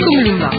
Mulumba.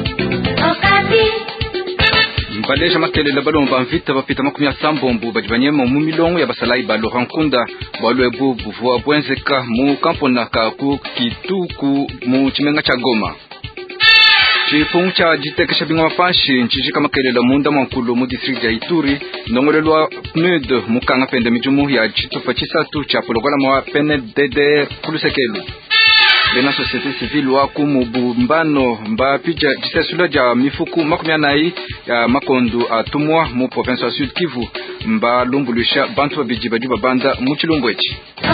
Mbaleja makelela balomba mvita bapita makumi ya sambombu bajibanyema mu milongo ya basalai ba Laurent Nkunda balwebu buvua bwenzeka mu kampona ka ku kituku mu chimenga cha Goma. Chifungu cha jitekesha bingwa mapanshi nchishika makelela munda mwankulu mu district ya Ituri nongolelwa PNUD mukanga pende mijumu ya chitufa chisatu cha pologola mwa PNDD kulusekelu. Bena société civile wa kumubumbano mba pija jisesula ja mifuku makumianai ya makondu atumwa mu province wa Sud Kivu mba lumbulusha bantu babiji bajuba banda mu chilungwechi.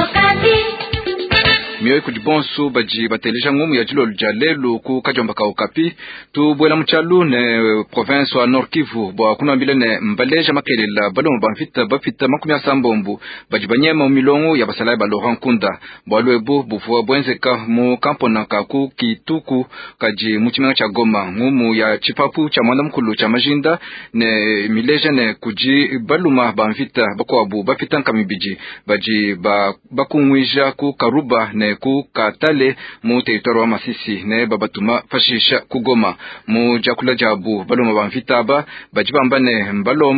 Miyo kujibonsu baji bateleja ngumu ya jilo jalelu ku kajomba ka Okapi tu bwela mchalu ne province wa Nord Kivu bwa kuna mbile ne mbaleja makelela balomo bafita makumi ya sambombu baji banyema milongo ya basalai ba Laurent Nkunda bwa lwebu buvua bwenzeka mu kampona ka ku kituku kaji muchimenga cha Goma ngumu ya chipapu cha mwanda mkulu cha Majinda ne mileja ne kuji baluma bamvita bakwabu bafita nkamibiji baji bakumwija ku Karuba ne ku Katale mu territoire wa Masisi ne babatuma fashisha kugoma mu jakula jabu baloma bamvitaba bajibamba ne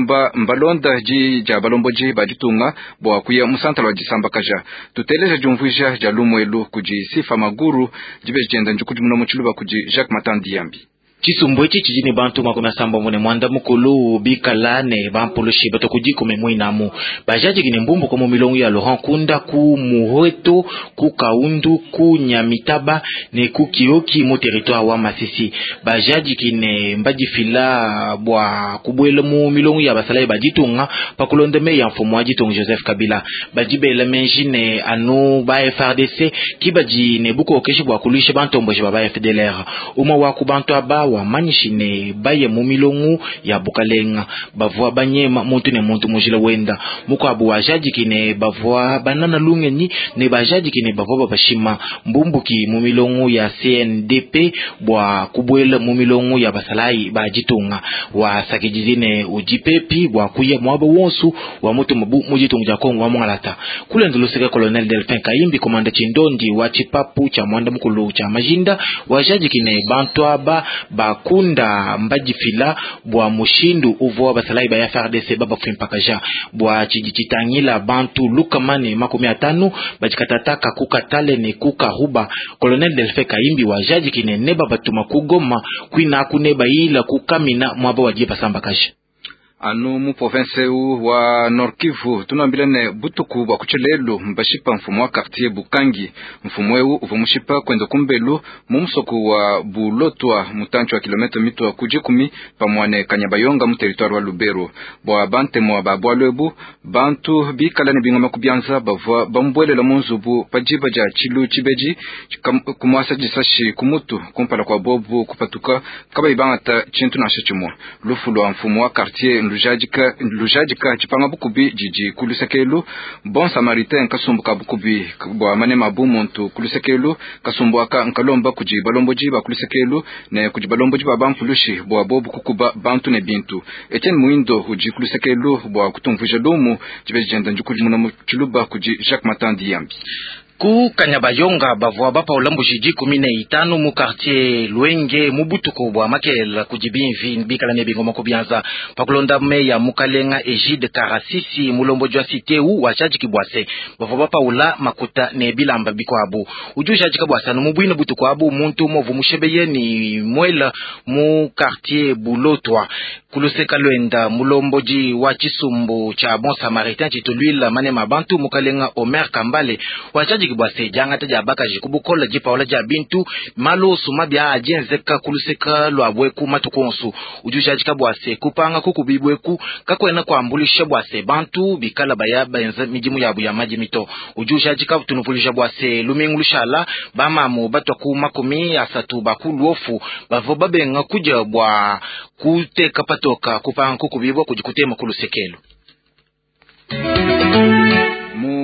mbalonda ji ja balombo ji bajitunga bwa kuya musantala wa jisamba kaja tuteleja jumvuja jalumwelu kuji sifa maguru jibe jenda njukuji muno muchiluba kuji Jacques Matandi yambi. Chisumbwechi chijini bantu makumi sambombu mwanda mukulu bikala ne bampoloshi batokujiku memwinamu bajaji kine mbumbu komo milongo ya Laurent Nkunda ku Muhweto ku Kaundu ku Nyamitaba ne ku Kioki mu territoire wa Masisi bajaji kine mbajifila bwa kubwele mu milongo ya basalai bajitunga pakulondeme ya mfumu wa jitunga Joseph Kabila bajibele menjine anu ba FRDC kibaji ne buko keshi bwa kulisha bantu mboje ba FDLR uma wa kubantu aba wa manishine baye mu milongo ya Bukalenga bavua banyema muntu ne muntu mujile wenda muko abu wajaji kine bavua banana lungeni ne bajaji kine bavua bashima mbumbuki mu milongo ya CNDP bwa kubwela mu milongo ya basalai bajitunga wa sakijizine ujipepi bwa kuye mwaba wonsu wa mutu mabu mujitunga Kongo wa mwangalata kule ndulusika Colonel Delphin Kayimbi komanda chindondi wa chipapu cha mwanda mkulu cha Majinda wajaji kine bantu aba bakunda mbajifila bwa mushindu uvoa basalai ba ya FARDC baba fimpakaja bwa chijichitangila bantu lukamane makumi atanu bajikatataka kukatale ne kukaruba Colonel Delphin Kayimbi wajaji kine neba batuma kugoma kwina kuneba ila kukamina mwaba wajipa sambakaja. Anu mu province wa Nord Kivu tunambile ne butuku bwa kuchelelu mbashipa mfumu wa quartier Bukangi mfumu weu uvumushipa kwendo kumbelu mu msoko wa Bulotwa mutancho wa kilometre mitwa kujikumi pamwane Kanyabayonga mu territoire wa Lubero bwa bante mwa babwa lwebu bantu bikala ne bingoma kubyanza bavwa bambwelela munzubu pajiba ja chilu chibeji kumwasa jisashi kumutu kumpala kwa bobu kupatuka kaba ibangata chintu na shachimwa lufulo wa mfumu wa quartier lujajika chipanga bukubi jiji kulusekelu bon samaritain kasumbuka bukubi bwa manema bumuntu kulusekelu kasumbuaka nkalomba kuji balomboji ba kulusekelu ne kuji balomboji ba bampulushi bwa bobu kukuba bantu ne bintu Etienne Muindo uji kulusekelu bwa kutumvuja lumu jibejenda njukuji muna chuluba kuji Jacques Matandi yambi. Ku Kanyabayonga bavua bapa ulambu jiji 15 mu quartier Luenge mubutuko bwa makela kujibinvi bikala ne bingoma kubyanza pakulonda meya Mukalenga Egide Karasisi mulombo jwa siteu wachaji kibwase bavua bapa ula makuta ne bilamba bikwabu ujujaji kabwasa no mubwino butuko abu muntu movu mushebeye ni mwela mu quartier Bulotwa kuluseka lwenda mulomboji wa Chisumbu cha Bon Samaritain chitulwila mane mabantu Mukalenga Omer Kambale wachaji kibwase janga taja baka jikubukola jipa wala jabintu malo sumabya ajenzeka kuluseka lwabweku matukonsu ujushaji kabwase kupanga kukubibweku kakwena kwambulisha bwase bantu bikala bayaba enza mijimu yabu ya maji mito ujushaji kabutunuvulisha bwase lumengulushala bamamu batwa kumakumi asatu bakuluofu bavo babenga kuja bwa kuteka patoka kupanga kukubibwa kujikutema kulusekelo.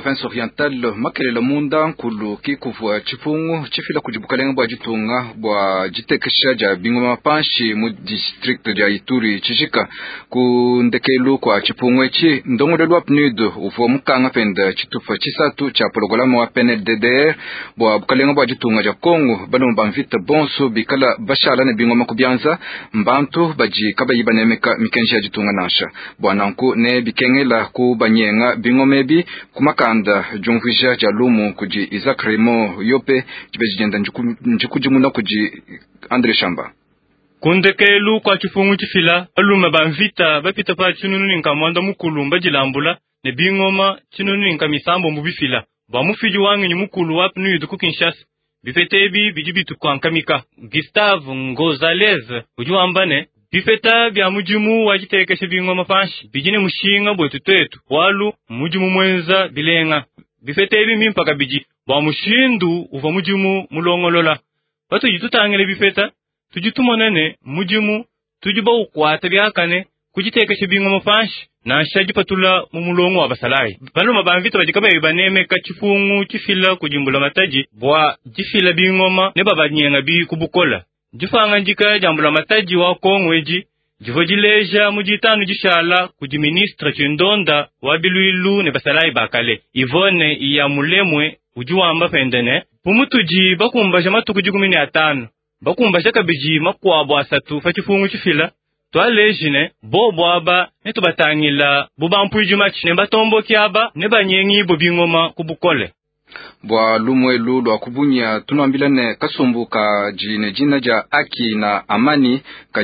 province orientale makelela munda nkulu kikuvua chipungu chifila kujibukalenga bwa jitunga bwa jitekesha ja bingoma mapanshi mu district ja Ituri chishika kundekelu kwa chipungu echi ndongolelwa PNUD uvo mukanga penda chitufa chisatu cha programa wa PNDDR bwa bukalenga bwa jitunga ja Kongo bano bamvita bonso bikala bashala ne bingoma kubyanza mbantu baji kabayiba nemeka mikenshi ya jitunga nasha bwananku ne bikengela ku banyenga bingomebi kumakanda jumvisha jalumu kuji Isaac Raymond yope jibejenda njikujimuna kuji Andre Shamba kundekelu kwa chifungu chifila aluma bamvita bapita pa chinunu ninka mwanda mukulu mbajilambula ne bingoma chinunu ninka misambo mubifila bamufiji wangi ni mukulu wa PNUD ku Kinshasa bifetebi bijibitu kwa nkamika Gustave Ngozalez ujuambane bifeta bya mujimu wajitekesha bingoma panshi bijine mushinga bwetu twetu walu mujimu mwenza bilenga bifetebi mimpaka biji bwa mushindu uva mujimu mulongolola batu jitutangele bifeta tujitumonane mujimu tujiba ukwata byakane kujitekesha bingoma panshi na shajipatula mu mulongo wa basalai bano mabamvita bajikaba ibanemeka chifungu chifila kujimbula mataji bwa jifila bingoma ne babanyenga bi kubukola jifanga njika jambula mataji wa Kongweji jivojileja mujitanu jishala kuji ministre chindonda wa biluilu ne basalai bakale Ivone iya mulemwe ujuamba pendene pumutuji bakumbaja matuku 15 bakumbaja kabiji makwabo asatu fachifungu chifila twalejine bobo aba netubatangila bubampuijuma chine batombo kyaba ne banyengi bobingoma kubukole bwa lumwelu lwa kubunya tunambilane kasumbuka jine jina ja aki na amani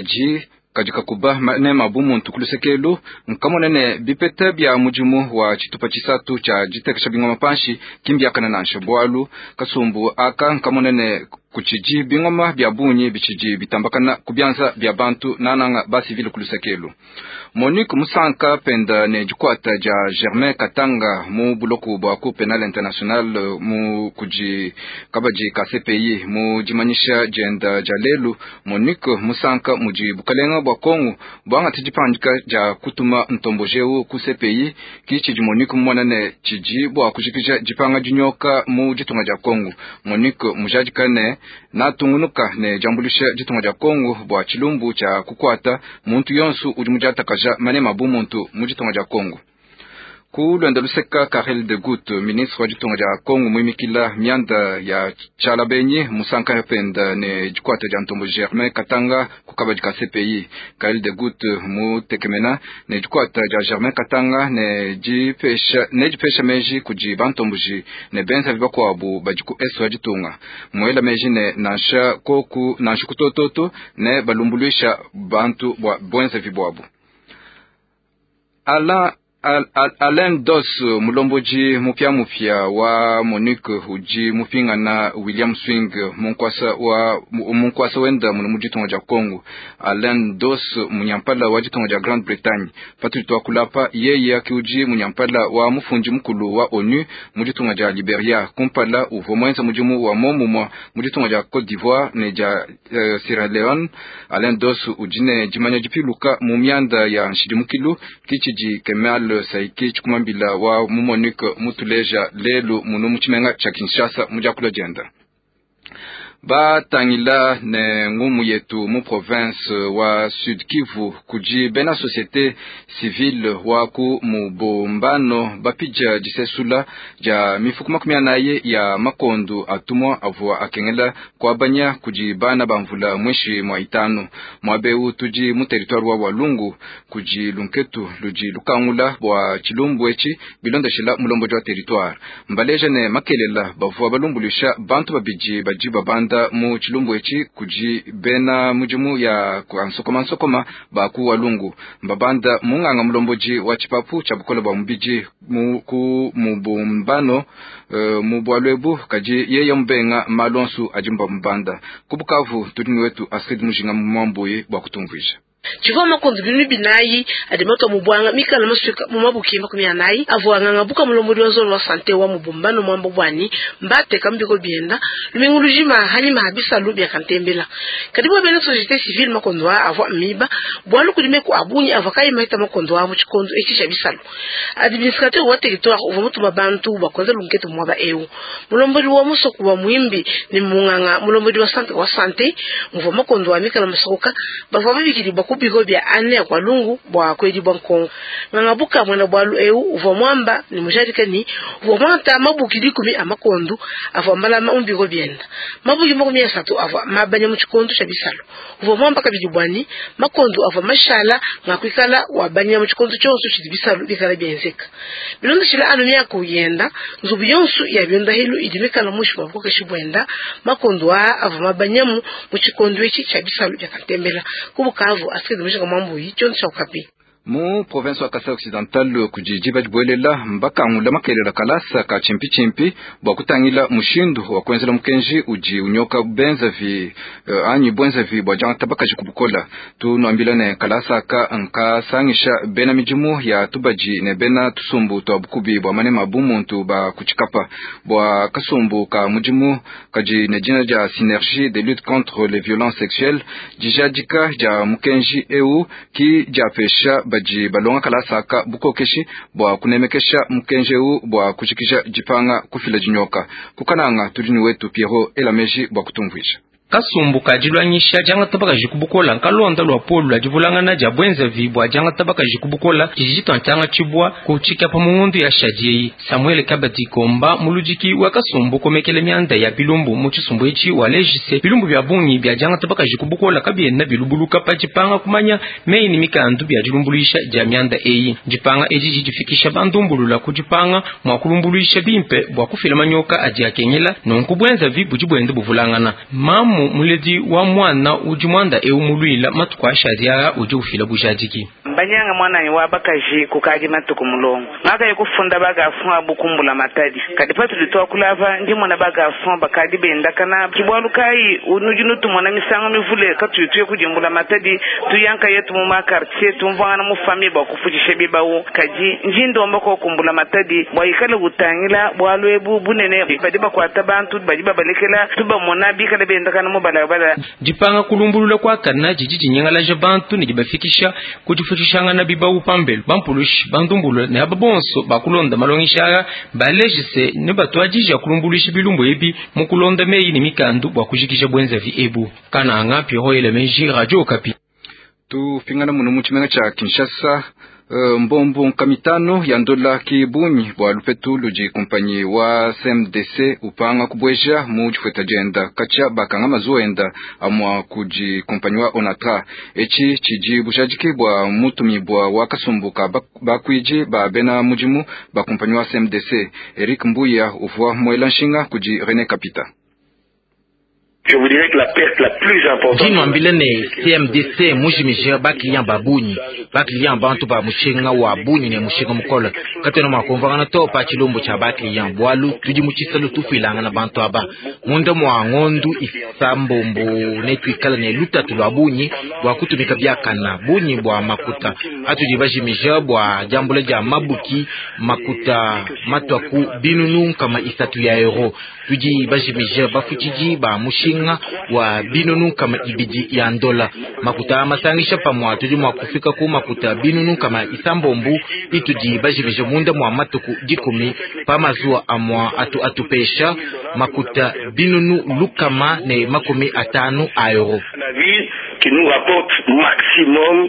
kajika kuba ne mabumu ntukulusekelu nkamonene bipete bya mujimu wa chitupa chisatu cha jitekesha bingoma panshi kimbyakana nansha bwalu kasumbu aka nkamonene kuchiji bingoma bya bunyi bichiji bitambakana kubyanza bya bantu nananga basi vile kulusekelu Monique Musanka penda ne jukwata ja Germain Katanga mu buloku bwa Cour Penal International mu kuji kabaji ka CPI mu jimanyisha jenda jalelu Monique Musanka muji bukalenga bwa Kongo bwanga tijipandika ja kutuma ntombojeu ku CPI kichi Monique mwanane chiji bwa kujikija jipanga junyoka mu jitunga ja Kongo Monique mujajikane na tungunuka ne jambulisha jitunga ja Kongo bwa chilumbu cha kukwata muntu yonsu ujimujata kaja mane mabumuntu mujitunga ja Kongo kulwenda luseka Karel de Gucht ministre wa jitunga ja Kongo mwimikila mianda ya Chalabenyi Musanka yapenda ne jikwata ja ntombo Germain Katanga kukabajika CPI Karel de Gucht mu tekemena ne jikwata ja Germain Katanga ne jipesha meji kuji bantombuji ne benza vibako abu bajiku esu wa jitunga mwela meji ne nansha koku nanshu kutototo ne balumbuluisha bantu bwenza vibwabu Alain Dos mulomboji mupya wa Monique uji mupinga na William Swing munkwasa wenda mujitunga ja Kongo Alain Dos munyampala wa jitunga ja Grande Bretagne patu kulapa yeye akiuji munyampala wa mufunji mkulu wa ONU mujitunga ja Liberia kumpala uvomwenza mujimu wa momumwa mujitunga ja Côte d'Ivoire ne ja Sierra Leone Alain Dos ujine jimanya jipiluka mumianda ya nshidimukilu kichiji Kemal saiki chukumambila wa Monique mutuleja lelu munu muchimenga cha Kinshasa mujakula jenda batangila ne ngumu yetu mu province wa Sud Kivu kuji bena société civile waku mubombano bapija jisesula ja mifuku makumianaye ya makondu atumwa avua akengela kwa banya kuji bana bamvula mweshi mwa itano mwabeu tuji mu territoire wa Walungu kuji lunketu luji lukangula wa chilumbu echi bilondeshela mulombo jwa territoire mbaleja ne makelela bavua balumbulisha bantu babiji bajiba banda mu chilumbu echi kuji bena mujimu ya nsokoma baku Walungu mbabanda munganga mulomboji wa chipapu cha bukola bwa mbiji ku mubumbano mubwalwebu kaji yeye mbenga malonsu ajimba mbanda kubukavu tudini wetu Astrid Mujinga mwambuye bwa kutumvisha Chiva makondo binu binayi adimaka mubwanga mikala masuka mumabukimba kumyanayi avwanga ngabuka mulomodi wazolo wa sante wa mubumbano mwambo bwani mbate kambiko bienda lumengulujima hani mahabisa lubi yakantembela kadibu bena societe civile makondo wa avwa miba bwalu kudimeku abunyi avakai mahita makondo wa muchikondo echisha bisalu administrateur wa territoire uva mutu mabantu bakonza lunketu mwaba eu mulomodi wa musoku wa muimbi ni munganga mulomodi wa sante mvo makondo wa mikala masuka bava bibikiri kubiko bya ane kwa lungu bwa kwedi bankongo ngabuka mwana bwalu eu uva mwamba ni mujarika ni uva mwanta mabuki dikumi amakondu ava malama umbiko byenda mabuki makumi asatu ava mabanya muchikondo cha bisalo uva mwamba kabidi bwani makondu ava mashala ngakwikala wabanya muchikondo chonso chidi bisalo bikala byenzeka bilondo shila anu myako uyenda nzubu yonsu ya byonda hilo idimekala mushi mabuka shibwenda makondu ava mabanyamu muchikondo echi cha bisalo byakantembela kubukavu mu province wa Kasai Occidental kujijiba jibwelela mbaka ngula makelela kalasa ka chimpi bwa kutangila mushindu wa kwenzela mkenji uji unyoka benzavi anyi bwenzavi bwa janga tabaka jikubukola tunwambila ne kalasa ka nka sangisha bena mijimu ya tubaji ne bena tusumbu to bukubi bwa mane mabumuntu ba kuchikapa bwa kasumbu ka mujimu kaji ne jina ja synergie de lutte contre les violences sexuelles jijadika ja mkenji eu ki ja pesha baji balonga kalasa ka bukokeshi bwa kunemekesha mkenjeu bwa kuchikisha jipanga kufila jinyoka kukananga tudini wetu Piero Elameji bwa kutumvuisha kasumbu kajilwanyisha janga tabaka jikubukola nkalonda lwa polu la jivulangana ja bwenza vibwa janga tabaka jikubukola jijito ntanga chibwa kuchika pa mungundu ya shajei Samuel Kabati Komba mulujiki wa kasumbu komekele myanda ya bilumbu muchisumbu echi wa lejise bilumbu bya bunyi bya janga tabaka jikubukola kabienda bilubuluka pa jipanga kumanya meini mikandu bya jilumbuluisha ja myanda eyi jipanga eji jifikisha bandumbulula kujipanga mwa kulumbuluisha bimpe bwa kufila manyoka aji akenyela nonku bwenza vibu jibwende buvulangana mamu muledi wa mwana ujimwanda eumuluila matukwa shadia uje ufila bujadiki banyanga mwana ni wabakaji kukaji matuku mulongo maka yekufunda baga fun bukumbula matadi kadi patu litoa kulava ndi mwana baga fun bakadi benda kana kibwalukai unujunutu mwana misango mivule katuye kujimbula matadi tuyanka yetu mu quartier tumvana mu famille bakufujishe bibawo kaji njindo mbako kumbula matadi bwayikala gutangila bwalwebu bunene badiba kwata bantu badiba balekela tuba mona bikala benda kana mubalabala jipanga kulumbulula kwa kana jiji nyangala jabantu ni jibafikisha kujifuchishanga na bibawu pambele bampulushi bandumbulula ne ababonso bakulonda malongishaga balejise ne batwajija kulumbulushi bilumbu ebi mukulonda meyi ni mikandu bwa kujikisha bwenza vi ebu kana ngapi hoyele meji radio Okapi tu fingana muno muchimenga cha Kinshasa mbombo nkamitano ya ndola kibunyi bwa lupetu luji kompanyi wa CMDC upanga kubweja mujifweta jenda kacha bakanga mazoenda amwa kuji kompanyi wa Onatra echi chiji bushajiki bwa mutumi bwa wakasumbuka bakwiji ba bena mujimu ba kompanyi wa CMDC Eric Mbuya uvwa mwelanshinga kuji René Kapita. Je vous dirais que la perte la plus importante. Jino ambilene CMDC mujimije ba client babunyi ba client bantu ba mushinga wa bunyi ne mushinga mukola kateno makonvanga to pa chilombo cha ba client bwalu tuji muchisalo tufilanga na bantu aba munda mwa ngondu isambombo ne twikala ne luta tulabunyi bwa kutumika byakana bunyi bwa makuta atuji bajimije bwa jambule ja mabuki makuta matwaku binunu kama isatu ya euro tuji bajimije bafuchiji ba mushinga wa binunu kama ibidi ya ndola makuta masangisha pamwa tuji mwa kufika ku makuta binunu kama isambombu ituji bajibije munda mwa matuku dikumi pamazua amwa atupesha makuta binunu lukama ne makumi atanu a euro qui nous rapporte maximum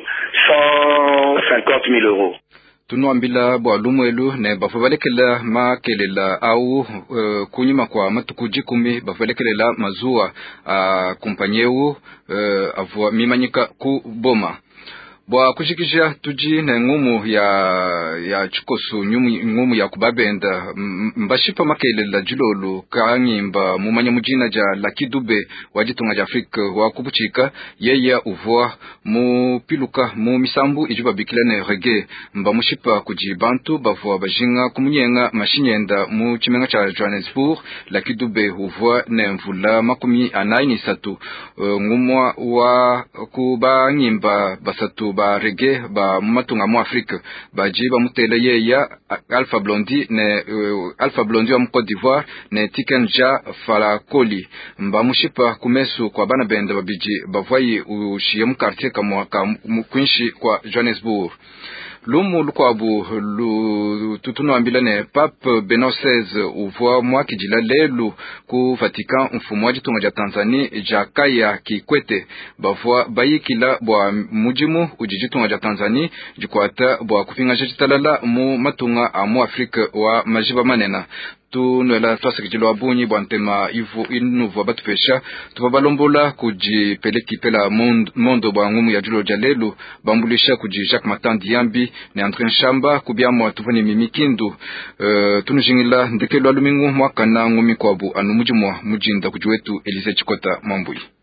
150 000 euros. Tunuambila bwa lumwelu ne bafabalekela makelela au kunyima kwa matuku jikumi bafabalekela mazua kumpanyeu avwa mimanyika ku boma bwa kushikisha tuji na ngumu ya chikosu ngumu ya kubabenda mbashipa makele la julolo kanyimba mumanya mujina ja Lucky Dube wajitunga ja Afrika wa kubuchika yeya uvwa mu piluka mu misambu ijuba bikilane reggae mba mushipa kujibantu bavwa bajinga kumunyenga mashinyenda mu chimenga cha Johannesburg. Lucky Dube uvwa ne mvula makumi anaini satu ngumwa wa kuba nyimba basatu ba reggae ba matunga mu Afrika bajiba mutele yeya Alpha Blondy wa mu Côte d'Ivoire ne Tikenja Falakoli mba mushipa kumesu kwa bana benda babiji bavwayi ushiye mu quartier kamwa kwinshi kwa Johannesburg. Lumu lukwabu tutuno ambilane Pape Benoît XVI uvwa mwaki jila lelu ku Vatican mfumu wa jitunga ja Tanzania Jakaya Kikwete bavwa bayikila bwa mujimu ujijitunga ja Tanzania jikwata bwa kupinga jitalala mu matunga amu Afrika wa majiba manena tunela twasekijilo abunyi bwantema ivu inuvu batupesha tubabalombola kujipeleki pela mondo bwa ngumu ya julo jalelu bambulisha kuji Jacques Matandi Yambi ne André Nshamba kubyamo tuvani mimikindu tunujingila ndekelo alumingu mwaka na ngumi kwabu anu mujimwa mujinda kujiwetu Elise Chikota Mambui.